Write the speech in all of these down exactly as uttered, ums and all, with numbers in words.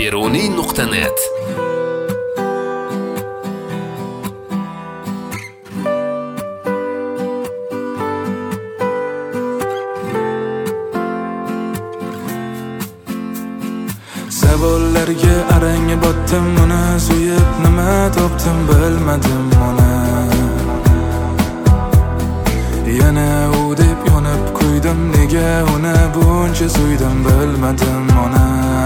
beruniy nuqta net. Savollarga arang botdim, uni suyib nima topdim bilmadim ona. Yana u deb yonib qo'ydim, nega uni buncha suydim bilmadim ona.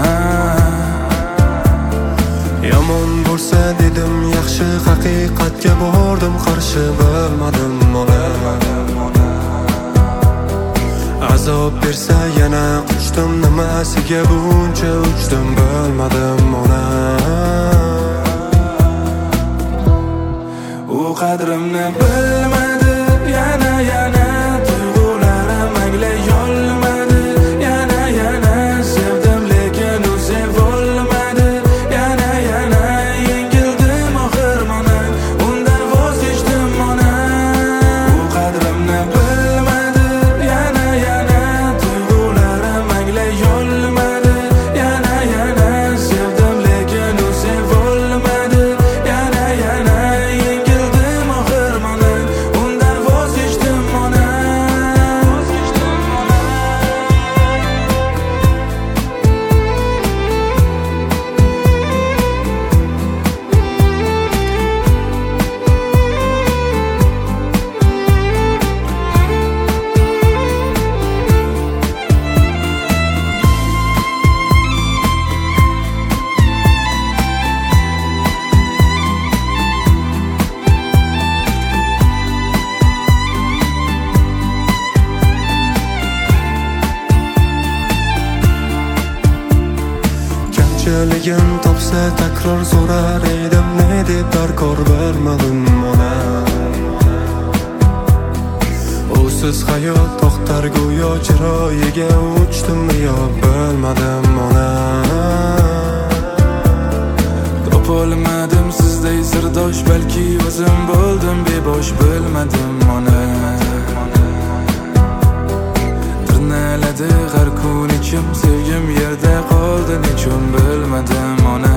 Yomon bo'lsa dedim yaxshi, haqiqatga bordim qarshi bilmadim ona. Azob bersa yana quchdim, nimasiga buncha uchdim bilmadim ona. U qadrimni bilmadi, yana yana tuyg'ularim anglay olmadi. Yana yana sevdim lekin u sevolmadi. Yana yana yengildim oxir mana, undan voz kechdim ona. U qadrimni bilmadi, yana yana tuyg'ularim anglay olmadi. Yana yana sevdim lekin u sevolmadi. Yana yana yengildim oxir mana, undan voz kechdim ona. Kamchiligim topsa takror so'rar edim, ne deb darkor bilmadim ona. Usiz hayot to'xtar go'yo, chiroyiga uchdim yo bilmadim ona. Topolmadim sizday sirdosh, balki o'zim bo'ldim bebosh bilmadim ona. Tirnaladi har kun ichim, sevgim yerda qoldi nechun bilmadim ona.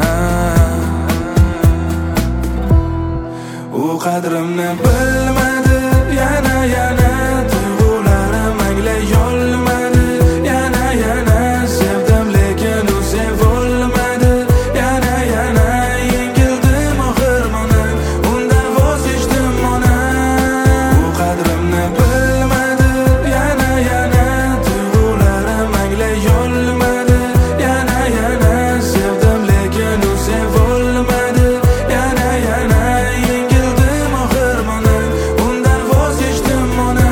U qadrimni bilmadi, yana yana tuyg'ularim anglay olmadi. Yana yana sevdim lekin u sevolmadi. Yana yana yengildim oxir mana, undan voz kechdim ona. U qadrimni bilmadi, yana yana tuyg'ularim anglay olmadi. Yana yana sevdim lekin u sevolmadi. Yana yana yengildim oxir mana, undan voz kechdim ona.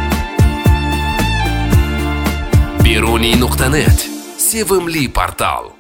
beruniy nuqta net sevimli portal.